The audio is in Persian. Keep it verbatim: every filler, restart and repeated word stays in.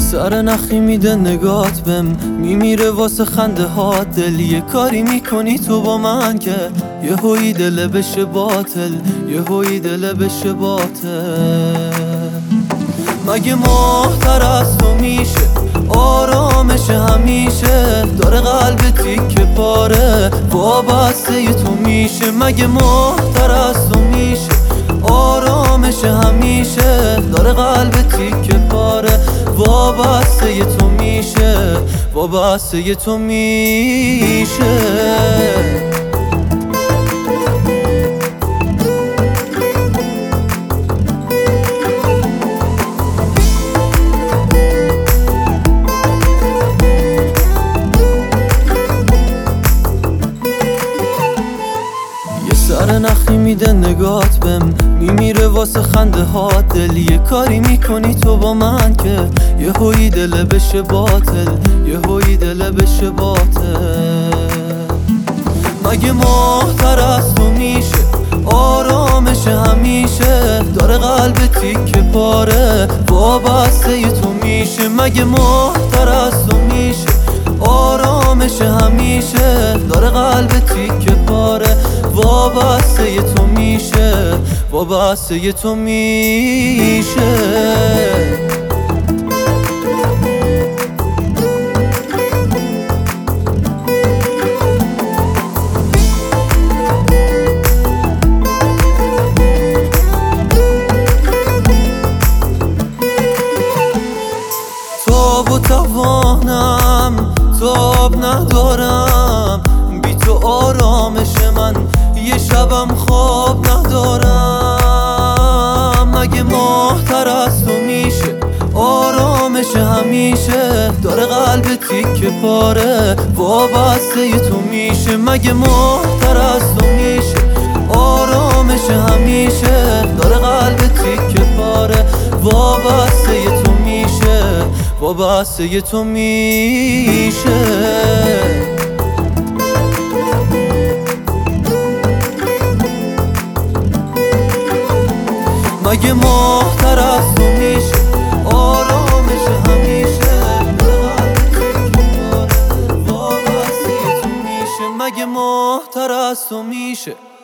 سر نخی میده نگات بهم، میمیره واسه خنده ها دل. یه کاری میکنی تو با من که یه هوی دل بشه باطل، یه هوی دل بشه باطل. مگه ماهتر از تو میشه آرامش همیشه؟ داره قلب تیکه پاره وابسته تو میشه. مگه ماهتر از تو میشه آرامش همیشه؟ داره قلب تیکه پاره وابسته تو میشه، وابسته تو میشه. سر نخی میده نگات بهم، میمیره واسه خنده ها دل. یه کاری میکنی تو با من که یه هوی دل بشه باطل، یه هوی دل بشه باطل. مگه ماهتر از تو میشه آرامش همیشه؟ داره قلب تیکه پاره وابسته تو میشه. مگه ماهتر از تو میشه آرامش همیشه؟ داره قلب تیکه پاره وابسته تو میشه، وابسته تو میشه. تاب و توانم تاب ندارم، بی تو آرامش من یه شبم خواب ندارم. مگه ماهتر از تو میشه آرامش همیشه؟ داره قلب تیکه پاره وابسته تو میشه. مگه ماهتر از تو میشه آرامش همیشه؟ داره قلب تیکه پاره وابسته تو میشه، وابسته تو میشه. مگه ماهتر از تو میشه آرامش همیشه؟ وابسته تو میشه. مگه ماهتر از تو میشه